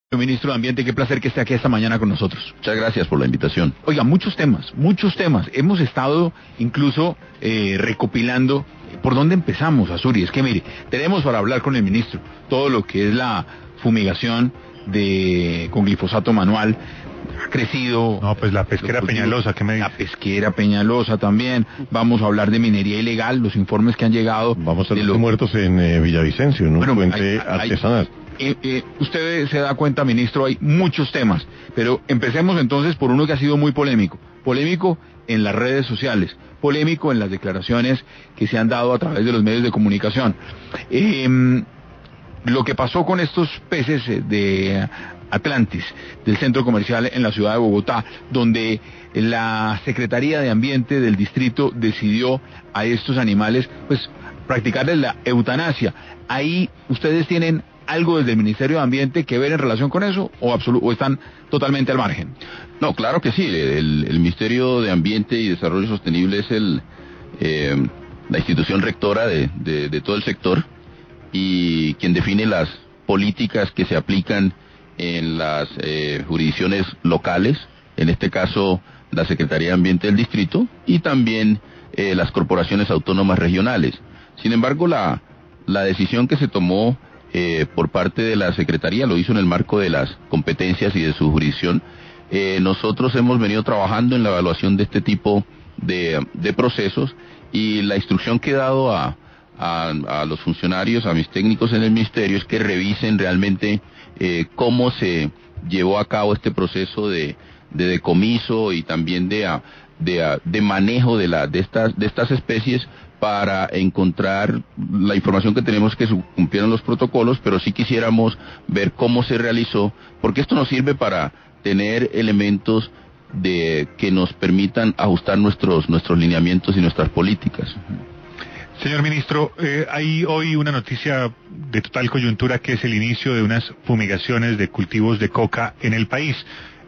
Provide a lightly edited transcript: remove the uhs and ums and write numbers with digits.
Ministro de Ambiente, qué placer que esté aquí esta mañana con nosotros. Muchas gracias por la invitación. Oiga, muchos temas. Hemos estado incluso recopilando por dónde empezamos, Azuri. Es que mire, tenemos para hablar con el ministro todo lo que es la fumigación con glifosato manual. Ha crecido. No, pues la pesquera Peñalosa, ¿qué me dice? La pesquera Peñalosa también. Vamos a hablar de minería ilegal, los informes que han llegado. Vamos a los muertos en Villavicencio, en un puente artesanal. Usted se da cuenta, ministro, hay muchos temas, pero empecemos entonces por uno que ha sido muy polémico en las redes sociales, polémico en las declaraciones que se han dado a través de los medios de comunicación. Lo que pasó con estos peces de Atlantis, del centro comercial en la ciudad de Bogotá, donde la Secretaría de Ambiente del distrito decidió a estos animales, pues, practicarles la eutanasia. Ahí ustedes tienen algo desde el Ministerio de Ambiente que ver en relación con eso o están totalmente al margen. No, claro que sí. El Ministerio de Ambiente y Desarrollo Sostenible es la institución rectora de todo el sector y quien define las políticas que se aplican en las jurisdicciones locales, en este caso la Secretaría de Ambiente del distrito y también las corporaciones autónomas regionales. Sin embargo, la decisión que se tomó por parte de la Secretaría lo hizo en el marco de las competencias y de su jurisdicción. Nosotros hemos venido trabajando en la evaluación de este tipo de procesos y la instrucción que he dado a los funcionarios, a mis técnicos en el ministerio, es que revisen realmente cómo se llevó a cabo este proceso de decomiso y también de manejo de estas especies, para encontrar la información que tenemos que cumplieron los protocolos, pero sí quisiéramos ver cómo se realizó, porque esto nos sirve para tener elementos que nos permitan ajustar nuestros lineamientos y nuestras políticas. Señor ministro, hay hoy una noticia de total coyuntura que es el inicio de unas fumigaciones de cultivos de coca en el país.